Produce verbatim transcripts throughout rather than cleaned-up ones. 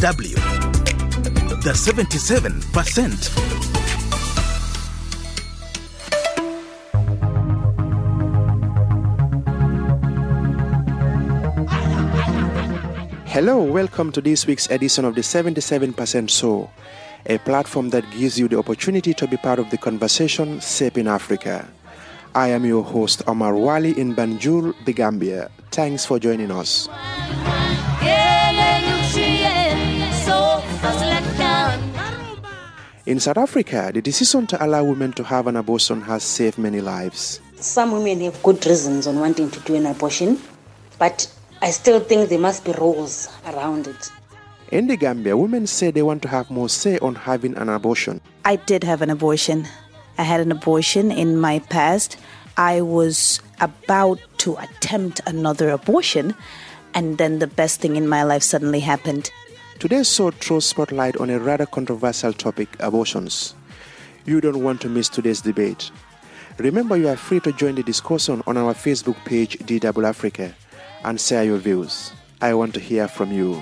W. The seventy-seven percent. Hello, welcome to this week's edition of the seventy-seven percent Show, a platform that gives you the opportunity to be part of the conversation shaping Africa. I am your host, Omar Wali in Banjul, The Gambia. Thanks for joining us. In South Africa, the decision to allow women to have an abortion has saved many lives. Some women have good reasons on wanting to do an abortion, but I still think there must be rules around it. In the Gambia, women say they want to have more say on having an abortion. I did have an abortion. I had an abortion in my past. I was about to attempt another abortion, and then the best thing in my life suddenly happened. Today's show throws spotlight on a rather controversial topic, abortions. You don't want to miss today's debate. Remember, you are free to join the discussion on our Facebook page, D W Africa, and share your views. I want to hear from you.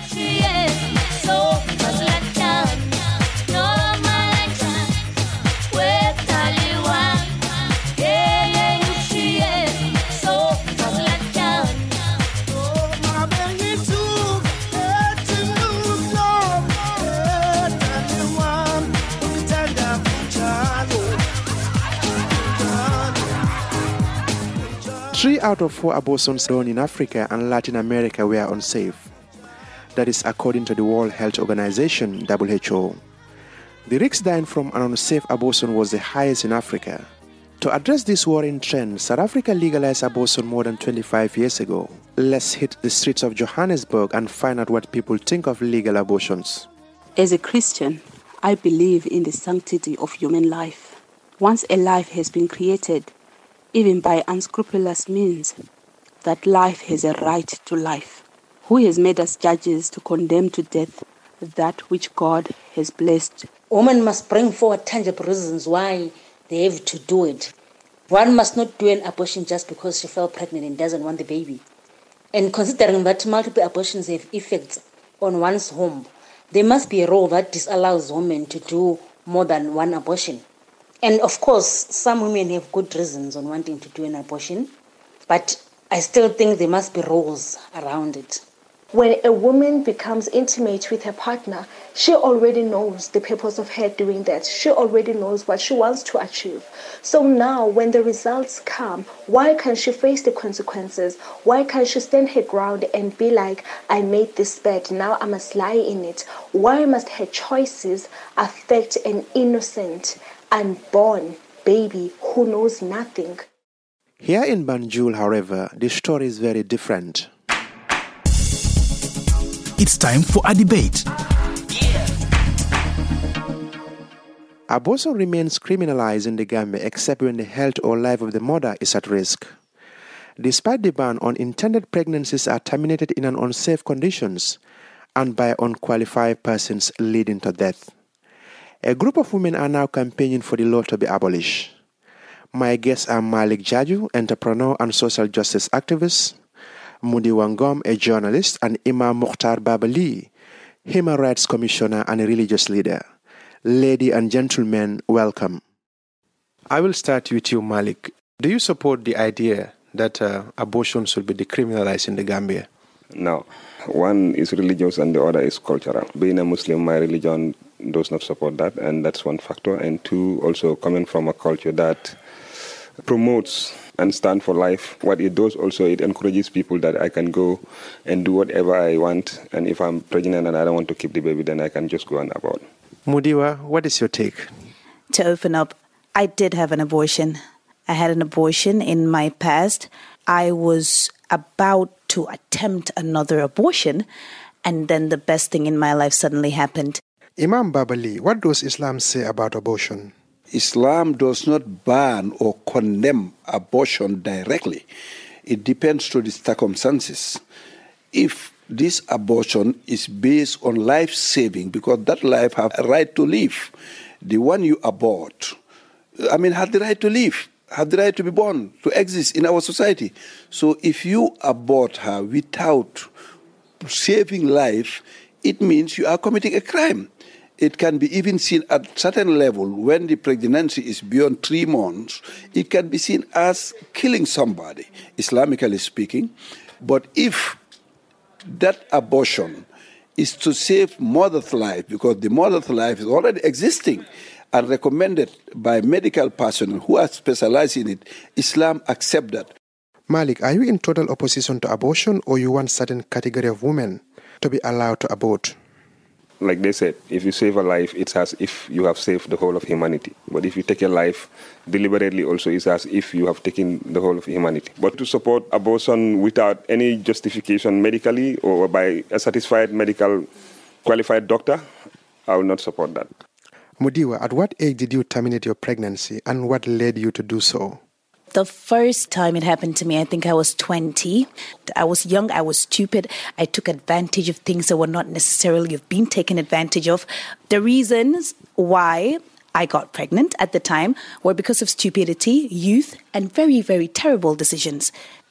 Three out of four abortions done in Africa and Latin America were unsafe. That is according to the World Health Organization, W H O. The risk dying from an unsafe abortion was the highest in Africa. To address this worrying trend, South Africa legalized abortion more than twenty-five years ago. Let's hit the streets of Johannesburg and find out what people think of legal abortions. As a Christian, I believe in the sanctity of human life. Once a life has been created, even by unscrupulous means, that life has a right to life. Who has made us judges to condemn to death that which God has blessed? Women must bring forward tangible reasons why they have to do it. One must not do an abortion just because she fell pregnant and doesn't want the baby. And considering that multiple abortions have effects on one's home, there must be a rule that disallows women to do more than one abortion. And of course, some women have good reasons on wanting to do an abortion, but I still think there must be rules around it. When a woman becomes intimate with her partner, she already knows the purpose of her doing that. She already knows what she wants to achieve. So now when the results come, why can't she face the consequences? Why can't she stand her ground and be like, I made this bed, now I must lie in it? Why must her choices affect an innocent, unborn baby who knows nothing? Here in Banjul, however, the story is very different. It's time for a debate. Yeah. Abortion remains criminalized in the Gambia except when the health or life of the mother is at risk. Despite the ban, unintended pregnancies are terminated in an unsafe conditions and by unqualified persons leading to death. A group of women are now campaigning for the law to be abolished. My guests are Malik Jaju, entrepreneur and social justice activist, Mudi Wangom, a journalist, and Imam Mukhtar Babali, human rights commissioner and a religious leader. Ladies and gentlemen, welcome. I will start with you, Malik. Do you support the idea that uh, abortion should be decriminalized in the Gambia? No. One is religious and the other is cultural. Being a Muslim, my religion does not support that, and that's one factor. And two, also coming from a culture that promotes and stand for life. What it does also, it encourages people that I can go and do whatever I want, and if I'm pregnant and I don't want to keep the baby, then I can just go and abort. Mudiwa, what is your take? To open up, I did have an abortion. I had an abortion in my past. I was about to attempt another abortion, and then the best thing in my life suddenly happened. Imam Babali, what does Islam say about abortion? Islam does not ban or condemn abortion directly. It depends on the circumstances. If this abortion is based on life-saving, because that life has a right to live, the one you abort, I mean, had the right to live, had the right to be born, to exist in our society. So if you abort her without saving life, it means you are committing a crime. It can be even seen at certain level when the pregnancy is beyond three months. It can be seen as killing somebody, Islamically speaking. But if that abortion is to save mother's life, because the mother's life is already existing and recommended by medical personnel who are specialized in it, Islam accepts that. Malik, are you in total opposition to abortion, or you want certain category of women to be allowed to abort? Like they said, if you save a life, it's as if you have saved the whole of humanity. But if you take a life deliberately also, it's as if you have taken the whole of humanity. But to support abortion without any justification medically or by a satisfied medical qualified doctor, I will not support that. Mudiwa, at what age did you terminate your pregnancy, and what led you to do so? The first time it happened to me, I think I was twenty. I was young, I was stupid. I took advantage of things that were not necessarily of being taken advantage of. The reasons why I got pregnant at the time were because of stupidity, youth, and very, very terrible decisions.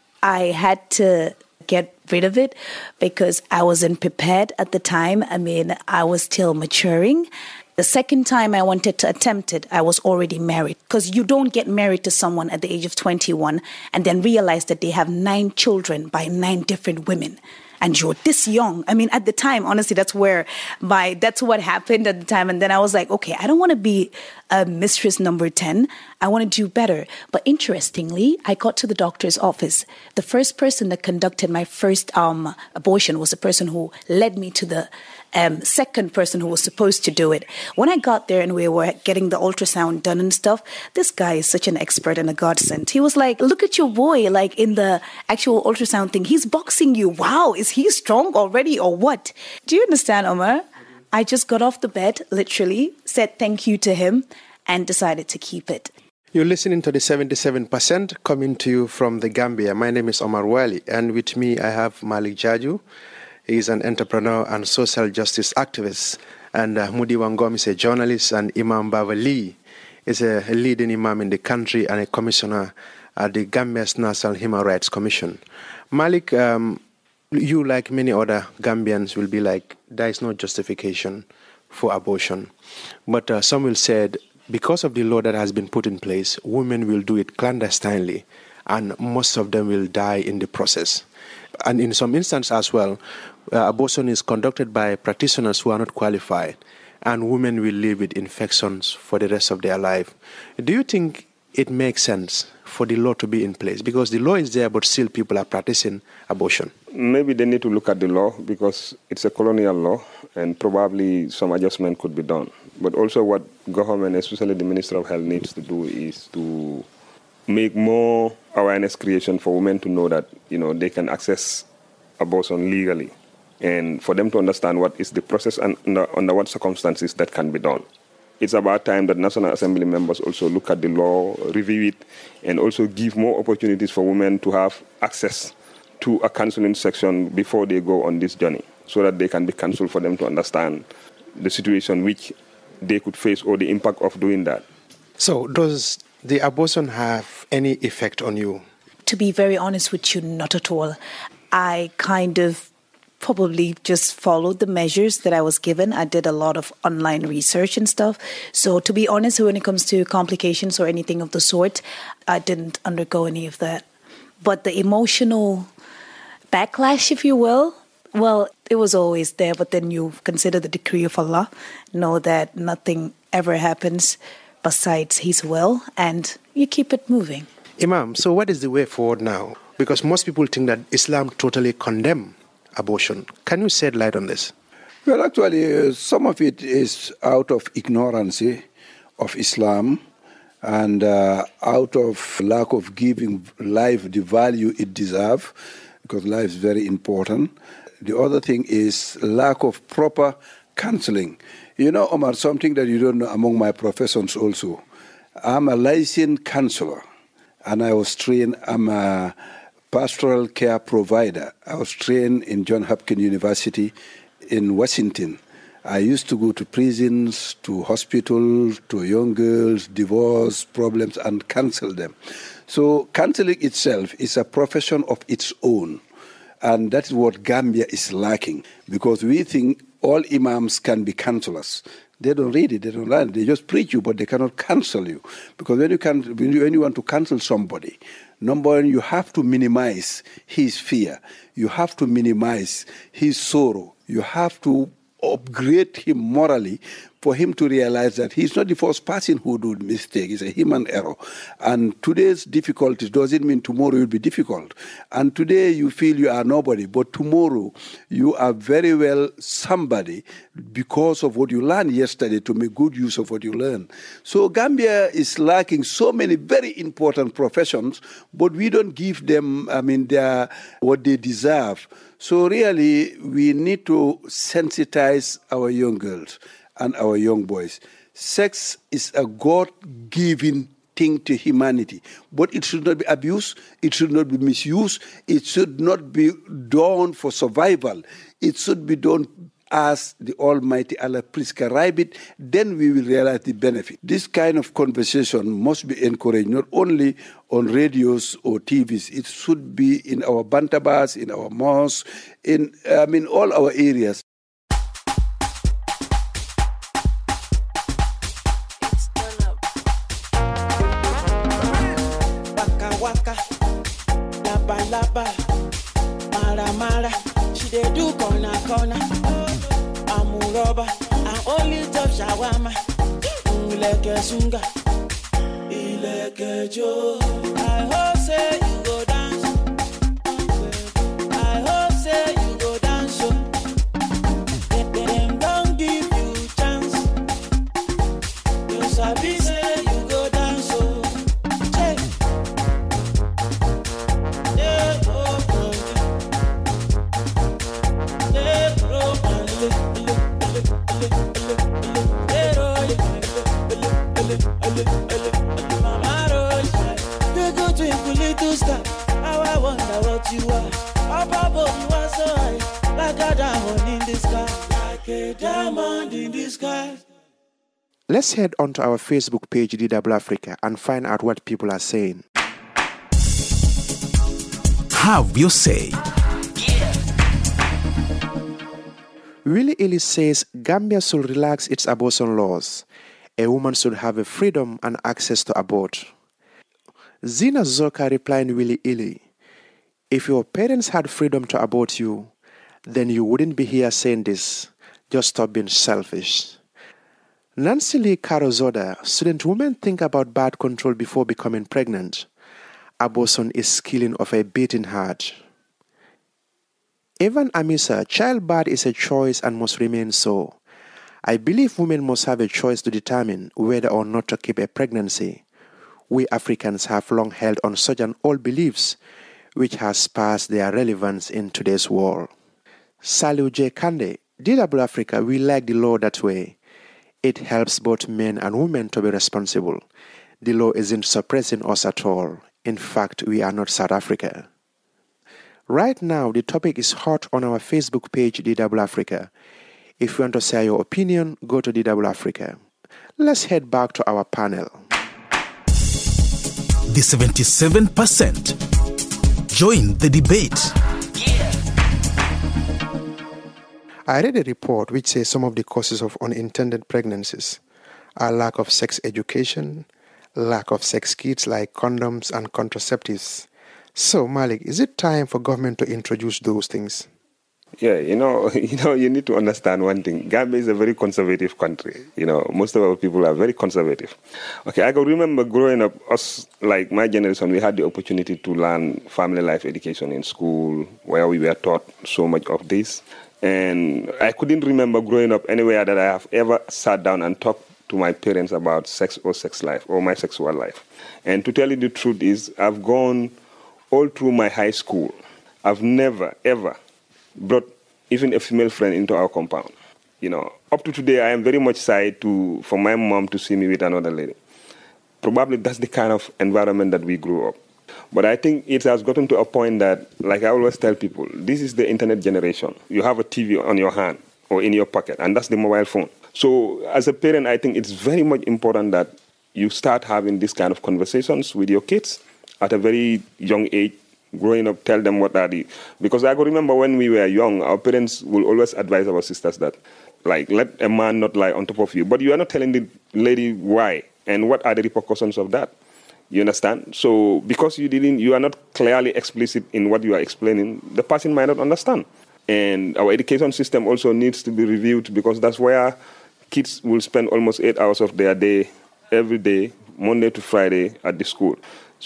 I had to get rid of it because I wasn't prepared at the time. I mean, I was still maturing. The second time I wanted to attempt it, I was already married, because you don't get married to someone at the age of twenty-one and then realize that they have nine children by nine different women. And you're this young. I mean, at the time, honestly, that's where my, that's what happened at the time. And then I was like, okay, I don't want to be a mistress number ten. I want to do better. But interestingly, I got to the doctor's office. The first person that conducted my first um, abortion was the person who led me to the um, second person who was supposed to do it. When I got there and we were getting the ultrasound done and stuff, this guy is such an expert and a godsend. He was like, look at your boy, like in the actual ultrasound thing. He's boxing you. Wow, is he strong already or what? Do you understand, Omar? I just got off the bed, literally, said thank you to him and decided to keep it. You're listening to the seventy-seven percent coming to you from the Gambia. My name is Omar Wali, and with me I have Malik Jaju. He's an entrepreneur and social justice activist. And uh, Mudi Wangom is a journalist, and Imam Bavali is a leading imam in the country and a commissioner at the Gambia's National Human Rights Commission. Malik, um, you, like many other Gambians, will be like, there is no justification for abortion. But uh, some will say, because of the law that has been put in place, women will do it clandestinely, and most of them will die in the process. And in some instances as well, uh, abortion is conducted by practitioners who are not qualified, and women will live with infections for the rest of their life. Do you think it makes sense for the law to be in place? Because the law is there, but still people are practicing abortion. Maybe they need to look at the law, because it's a colonial law, and probably some adjustment could be done. But also what government, especially the Minister of Health, needs to do is to make more awareness creation for women to know that, you know, they can access abortion legally, and for them to understand what is the process and under, under what circumstances that can be done. It's about time that National Assembly members also look at the law, review it, and also give more opportunities for women to have access to a counseling section before they go on this journey, so that they can be counseled, for them to understand the situation which they could face or the impact of doing that. So does the abortion have any effect on you? To be very honest with you, not at all. I kind of probably just followed the measures that I was given. I did a lot of online research and stuff. So to be honest, when it comes to complications or anything of the sort, I didn't undergo any of that. But the emotional backlash, if you will, well, it was always there. But then you consider the decree of Allah, know that nothing ever happens besides His will, and you keep it moving. Imam, so what is the way forward now? Because most people think that Islam totally condemns abortion. Can you shed light on this? Well, actually, uh, some of it is out of ignorance of Islam and uh, out of lack of giving life the value it deserves, because life is very important. The other thing is lack of proper counseling. You know, Omar, something that you don't know among my professions also. I'm a licensed counselor, and I was trained, I'm a pastoral care provider. I was trained in Johns Hopkins University in Washington. I used to go to prisons, to hospitals, to young girls, divorce problems, and counsel them. So counseling itself is a profession of its own. And that's what Gambia is lacking, because we think all imams can be counselors. They don't read it, they don't learn it. They just preach you, but they cannot counsel you. Because when you, can, when you, when you want to counsel somebody, number one, you have to minimize his fear. You have to minimize his sorrow. You have to upgrade him morally for him to realize that he's not the first person who do mistake. It's a human error. And today's difficulties doesn't mean tomorrow will be difficult. And today you feel you are nobody, but tomorrow you are very well somebody because of what you learned yesterday, to make good use of what you learned. So Gambia is lacking so many very important professions, but we don't give them, I mean, their, what they deserve. So really, we need to sensitize our young girls and our young boys. Sex is a God-given thing to humanity, but it should not be abused, it should not be misused, it should not be done for survival. It should be done as the Almighty Allah prescribe it, then we will realize the benefit. This kind of conversation must be encouraged, not only on radios or T Vs. It should be in our bantabas, in our mosques, in, I mean, all our areas. Waka, laba laba, mara mara, she dey do corner corner. Amuroba, I only top shawama. Uleke sunga, ileke jo. I hope say you go dance. I hope say you go dance. So them don't give you chance. You sabi say you go dance. So you are up above, you are so high, like a diamond in the sky, like a diamond in the sky. Let's head on to our Facebook page, D W Africa, and find out what people are saying. Have your say. Yeah. Willie Illy says Gambia should relax its abortion laws. A woman should have a freedom and access to abort. Zina Zoka replied Willie Illy, if your parents had freedom to abort you, then you wouldn't be here saying this. Just stop being selfish. Nancy Lee Carozoda, shouldn't women think about birth control before becoming pregnant? Abortion is killing of a beating heart. Evan Amisa, childbirth is a choice and must remain so. I believe women must have a choice to determine whether or not to keep a pregnancy. We Africans have long held on such an old beliefs, which has passed their relevance in today's world. Salu J. Kande, D W Africa, we like the law that way. It helps both men and women to be responsible. The law isn't suppressing us at all. In fact, we are not South Africa. Right now, the topic is hot on our Facebook page, D W Africa. If you want to share your opinion, go to D W Africa. Let's head back to our panel. The seventy-seven percent. Join the debate. Yeah. I read a report which says some of the causes of unintended pregnancies are lack of sex education, lack of sex kits like condoms and contraceptives. So, Malik, is it time for government to introduce those things? Yeah, you know, you know, you need to understand one thing. Gambia is a very conservative country. You know, most of our people are very conservative. Okay, I can remember growing up, us, like my generation, we had the opportunity to learn family life education in school, where we were taught so much of this. And I couldn't remember growing up anywhere that I have ever sat down and talked to my parents about sex or sex life or my sexual life. And to tell you the truth is, I've gone all through my high school. I've never, ever brought even a female friend into our compound. You know, up to today, I am very much shy to for my mom to see me with another lady. Probably that's the kind of environment that we grew up. But I think it has gotten to a point that, like I always tell people, this is the internet generation. You have a T V on your hand or in your pocket, and that's the mobile phone. So as a parent, I think it's very much important that you start having this kind of conversations with your kids at a very young age, growing up, tell them what are the... Because I could remember when we were young, our parents will always advise our sisters that, like, let a man not lie on top of you. But you are not telling the lady why and what are the repercussions of that. You understand? So because you didn't, you are not clearly explicit in what you are explaining, the person might not understand. And our education system also needs to be reviewed, because that's where kids will spend almost eight hours of their day every day, Monday to Friday, at the school.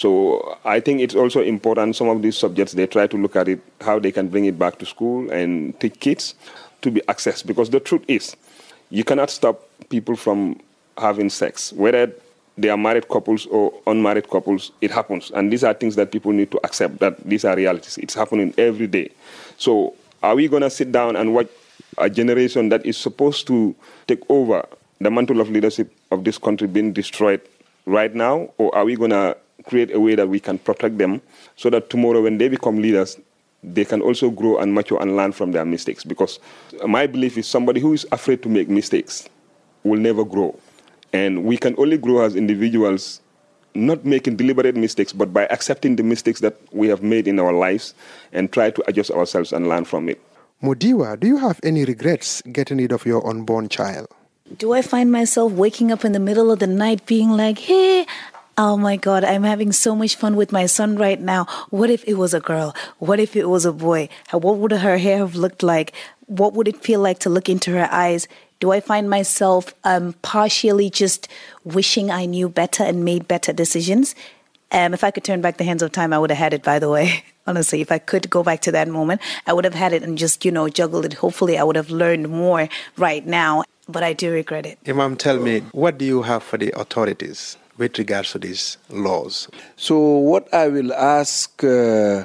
So I think it's also important, some of these subjects, they try to look at it, how they can bring it back to school and teach kids to be accessed. Because the truth is, you cannot stop people from having sex. Whether they are married couples or unmarried couples, it happens. And these are things that people need to accept, that these are realities. It's happening every day. So are we going to sit down and watch a generation that is supposed to take over the mantle of leadership of this country being destroyed right now? Or are we going to create a way that we can protect them so that tomorrow when they become leaders, they can also grow and mature and learn from their mistakes? Because my belief is somebody who is afraid to make mistakes will never grow. And we can only grow as individuals, not making deliberate mistakes, but by accepting the mistakes that we have made in our lives and try to adjust ourselves and learn from it. Mudiwa, do you have any regrets getting rid of your unborn child? Do I find myself waking up in the middle of the night being like, hey, oh my God, I'm having so much fun with my son right now. What if it was a girl? What if it was a boy? How, what would her hair have looked like? What would it feel like to look into her eyes? Do I find myself um, partially just wishing I knew better and made better decisions? Um, if I could turn back the hands of time, I would have had it, by the way. Honestly, if I could go back to that moment, I would have had it and just, you know, juggled it. Hopefully, I would have learned more right now, but I do regret it. Imam, tell me, what do you have for the authorities with regards to these laws? So what I will ask uh,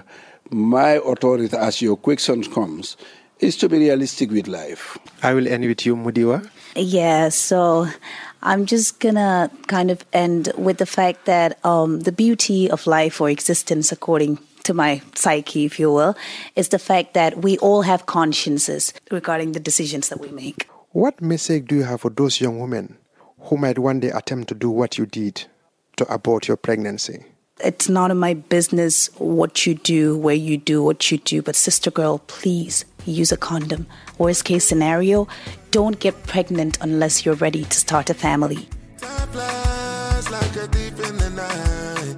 my authority as your question comes is to be realistic with life. I will end with you, Mudiwa. Yeah, so I'm just going to kind of end with the fact that um, the beauty of life or existence, according to my psyche, if you will, is the fact that we all have consciences regarding the decisions that we make. What message do you have for those young women who might one day attempt to do what you did to abort your pregnancy? It's none of my business what you do, where you do what you do. But sister girl, please use a condom. Worst case scenario, don't get pregnant unless you're ready to start a family. Time flies like a thief in the night.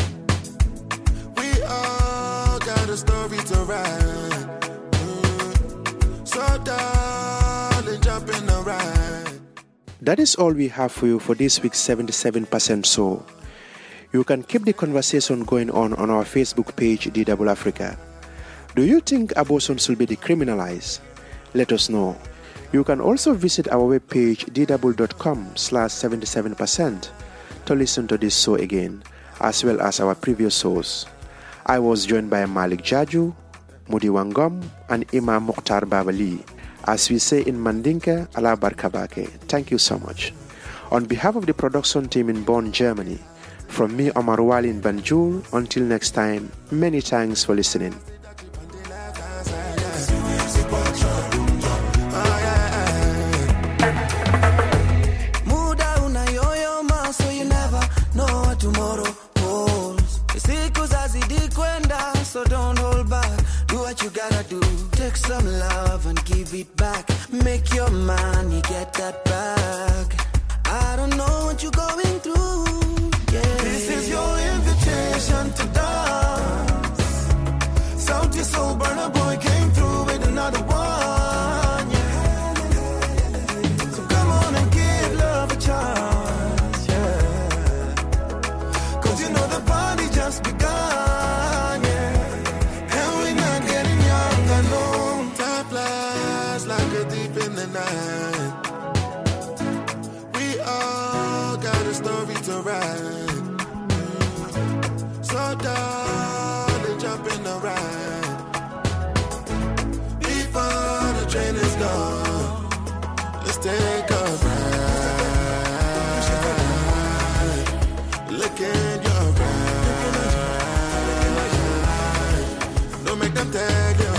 We all got a story to write. Mm. So darling, jump in the ride. That is all we have for you for this week's seventy-seven percent Soul. You can keep the conversation going on on our Facebook page, D W Africa. Do you think abortion should be decriminalized? Let us know. You can also visit our webpage, d w dot com slash seventy-seven percent, to listen to this show again, as well as our previous shows. I was joined by Malik Jaju, Mudiwa Ngom, and Imam Mukhtar Babali. As we say in Mandinka, Allah Barkabake. Thank you so much. On behalf of the production team in Bonn, Germany, from me, Omar Wali in Banjul, until next time, many thanks for listening. So don't hold back, do what you gotta do. Take some love and give it back. Make your money, get that back. I don't know what you're going through, yeah. This is your invitation to dance. South your soul, burner boy came through with another one, yeah. So come on and give love a chance, yeah. Cause you know the party just begun. Night. We all got a story to write. So darling, jump in the ride. Before the train is gone, let's take a ride. Look in your eyes. Don't make them tag you.